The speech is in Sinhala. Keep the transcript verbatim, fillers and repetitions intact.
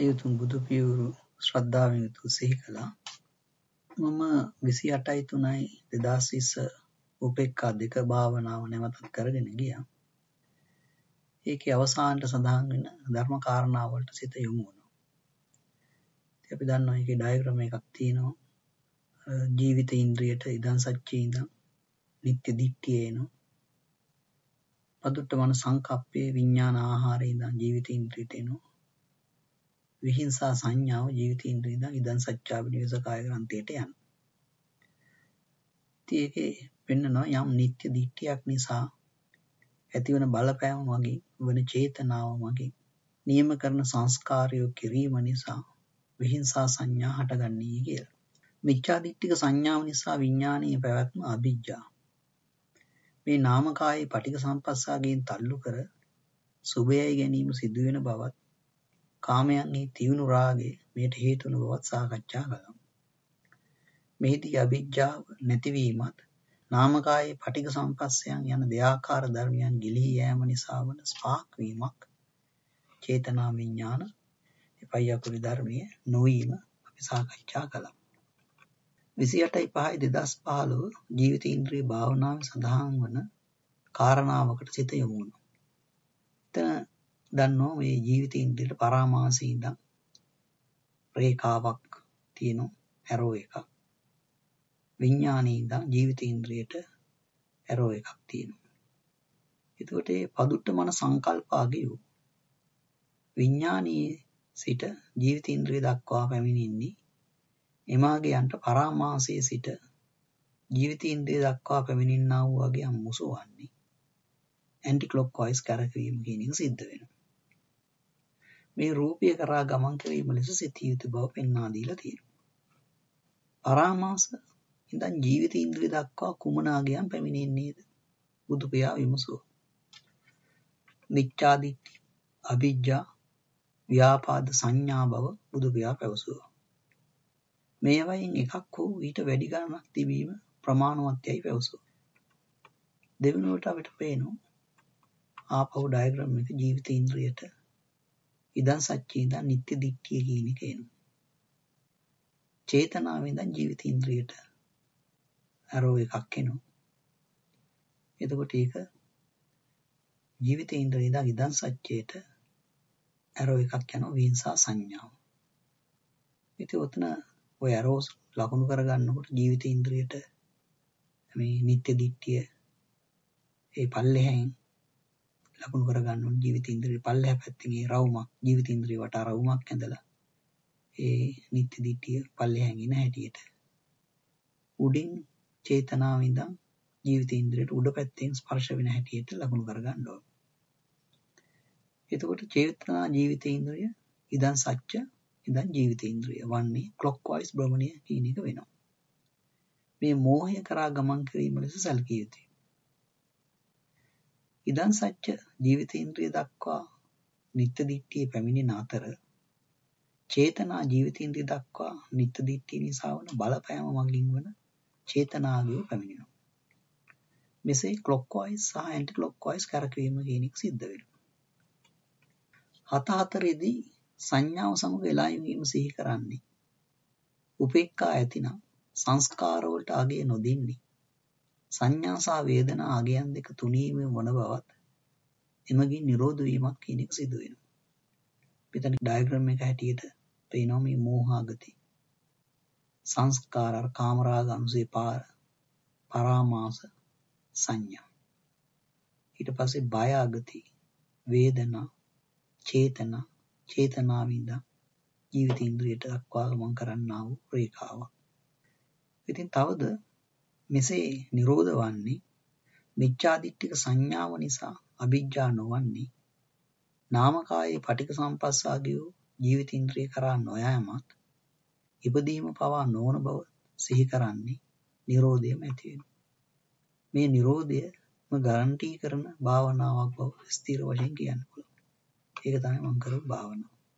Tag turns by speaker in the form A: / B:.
A: අතියුතුම් බුදු පියවරු ශ්‍රද්ධාවෙන් යුතුව සිහි කළා. මම විසිඅටයි තුනයි දෙදාස් විස්ස උපේක්ඛා දෙක භාවනාව නැවතත් කරගෙන ගියා. ඒකේ අවසානට සඳහන් වෙන ධර්ම කාරණා වලට සිත යොමු වුණා. ඉතින් අපි දන්නවා ඒකේ ඩයග්‍රෑම් එකක් තියෙනවා. ජීවිත ඉන්ද්‍රියට ඉදන් සච්චේ ඉඳන් නිත්‍ය දිට්ඨිය එනවා. පදුට්ට මන සංකප්පේ විඥාන ආහාරේ ඉඳන් ජීවිත ඉන්ද්‍රියට එනවා. විහිංසා සංඥාව ජීවිත ඉන්ද්‍රිය ඉඳන් ඉදන් සච්චාබිනිවස කාය ග්‍රන්ථයට යනවා. ඉතින් ඒකේ පෙන්නනවා යම් නිත්‍ය දිට්ඨියක් නිසා ඇතිවන බලපෑම මගින් වන චේතනාව මගින් නියම කරන සංස්කාරය කිරීම නිසා විහිංසා සංඥා හටගන්නේ කියලා. මිච්ඡා දිට්ඨික සංඥාව නිසා විඥානීය පැවැත්ම අවිජ්ජා. මේ නාමකායේ පටිඝ සම්පස්සාගෙන් තල්ලු කර සුභයයි ගැනීම සිදුවෙන බවත් කාමයන්හි තියුණු රාගය මේට හේතු වන බවත් සාකච්ඡා කළා. මෙහිදී අවිජ්ජාව නැතිවීමත් නාමකායේ පටිඝ සම්පස්සයන් යන දෙආකාර ධර්මයන් ගිලිහි යෑම නිසා වන ස්පාක් වීමක් චේතනා විඥාන එපයි අකුරු ධර්මයේ නොවීම අපි සාකච්ඡා කළා. විසිඅටයි පහයි දෙදාස් පහළොව ජීවිත ඉන්ද්‍රිය භාවනාවේ සඳහන් වන කාරණාවකට සිත යොමු වුණා. එතන දන්නවා මේ ජීවිත ඉන්ද්‍රියට පරාමාසී ඉඳන් රේඛාවක් තියෙනවා ඇරෝ එකක්. විඥානයේ ඉඳන් ජීවිත ඉන්ද්‍රියට ඇරෝ එකක් තියෙනවා. එතකොට මේ පදුට්ට මන සංකල්පාගේ විඥානයේ සිට ජීවිත ඉන්ද්‍රිය දක්වා පැමිණෙන්නේ එමාගයන්ට පරාමාසයේ සිට ජීවිත ඉන්ද්‍රිය දක්වා පැමිණෙනා වූ වගේ අමුසුවන්නේ ඇන්ටි ක්ලොක්වයිස් කරකවීම කියන එක සිද්ධ වෙනවා. මේ රූපය කරා ගමන් කිරීම ලෙස සිටිය යුතු බව පෙන්වා දීලා තියෙනවා. පරාමාස ඉඳන් ජීවිත ඉන්ද්‍රිය දක්වා කුමන ආගයන් පැමිණෙන්නේද? බුදු පියා විමසුවා. මිච්ඡා දිට්ඨි, අවිජ්ජා, ව්‍යාපාද සංඥා බව බුදු පියා පැවසුවා. මේවායින් එකක් හෝ ඊට වැඩි ගණනක් තිබීම ප්‍රමාණවත්යයි පැවසුවා. දෙවෙනුවට අපිට පේනවා ආපහු ඩයග්‍රෑම් එක ජීවිත ඉන්ද්‍රියට ඉදන් සච්චේ ඉඳන් නිත්‍ය දිට්ඨිය කියන එක එනවා. චේතනාවෙන් ඉඳන් ජීවිත ඉන්ද්‍රියට ඇරෝ එකක් එනවා. එතකොට ඒක ජීවිත ඉන්ද්‍රිය ඉඳන් ඉදන් සච්චේට ඇරෝ එකක් යනවා විහිංසා සංඥාව. ඉතින් ඔතන ඔය ඇරෝස් ලකුණු කරගන්නකොට ජීවිත ඉන්ද්‍රියට මේ නිත්‍ය දිට්ඨිය ඒ පල්ලෙහෙන් ලකුණු කරගන්න ඕන. ජීවිත ඉන්ද්‍රිය පල්ලෙහ පැත්තෙන් ඒ රවුමක් ජීවිත ඉන්ද්‍රිය වටා රවුමක් ඇඳලා ඒ නිත්‍ය දිට්ඨිය පල්ලෙහෙන් ඉන හැටියට උඩින් චේතනාව ඉඳන් ජීවිත ඉන්ද්‍රියට උඩ පැත්තෙන් ස්පර්ශ වෙන හැටියට ලකුණු කරගන්න ඕන. එතකොට චේතනා ජීවිත ඉන්ද්‍රිය ඉදන් සච්ච ඉදන් ජීවිත ඉන්ද්‍රිය වන්නේ ක්ලොක්වයිස් භ්‍රමණය කියන එක වෙනවා. මේ මෝහය කරා ගමන් කිරීම ලෙස සැලකිය යුතුයි. ඉදන් සච්ච ජීවිත ඉන්ද්‍රිය දක්වා නිත්‍ය දිට්ඨිය පැමිණෙන අතර චේතනා ජීවිත ඉන්ද්‍රිය දක්වා නිත්‍ය දිට්ඨිය නිසා වන බලපෑම මගින් වන චේතනාගය පැමිණෙනවා. මෙසේ ක්ලොක්වයිස් සහ ඇන්ටි ක්ලොක්වයිස් කරකවීම කියන එක සිද්ධ වෙනවා. හත හතරේදී සංඥාව සමග එලා වීම සිහි කරන්නේ උපේක්ඛා ඇතිනම් සංස්කාර වලට අගය නොදින්නේ සංඥා සහ වේදනා අගයන් දෙක තුනීම වන බවත් එමගින් නිරෝධ වීමක් කියන එක සිදු වෙනවා. මෙතන ඩයග්‍රෑම් එක හැටියට පේනවා මේ මෝහාගති සංස්කාර කාමරාග අනුසේ පාර පරාමාස සංඥා. ඊට පස්සේ බය අගති වේදනා චේතනා චේතනාවින්ද ජීවිත ඉන්ද්‍රියට දක්වා ගමන් කරන්නා වූ රේඛාවක්. ඉතින් තවද මෙසේ නිරෝධ වන්නේ මිච්ඡා දිට්ඨික සංඥාව නිසා අවිජ්ජා නොවන්නේ නාමකායේ පටිඝ සම්පස්සාගිය ජීවිත ඉන්ද්‍රිය කරා නොයෑමත් ඉපදීම පවා නොවන බව සිහි කරන්නේ නිරෝධයම ඇති වෙනවා. මේ නිරෝධයම ගාරන්ටි කරන භාවනාවක් බව ස්ථිර වශයෙන් කියන්න පුළුවන්. ඒක තමයි මම කරපු භාවනාව.